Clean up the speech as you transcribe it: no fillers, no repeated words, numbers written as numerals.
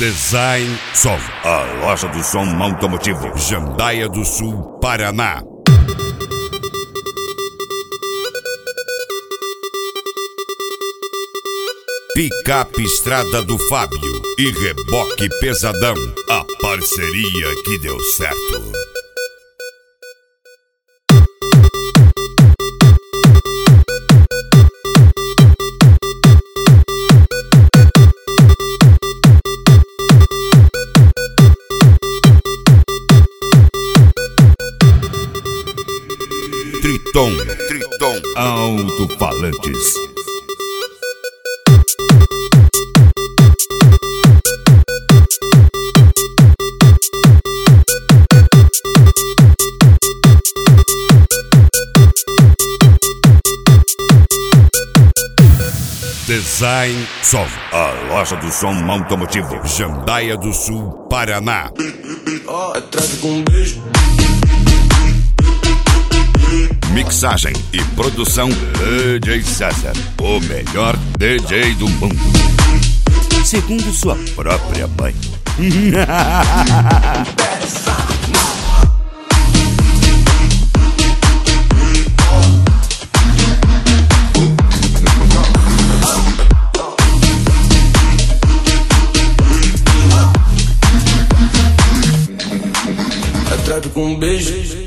Design Som, a loja do som automotivo. Jandaia do Sul, Paraná. Picape Estrada do Fábio e Reboque Pesadão, a parceria que deu certo. Triton Alto-Falantes. Design Som, a loja do som automotivo. Jandaia do Sul, Paraná. Atrás com um beijo. Mixagem e produção DJ César, o melhor DJ do mundo, segundo sua própria mãe. Atrás com um beijo.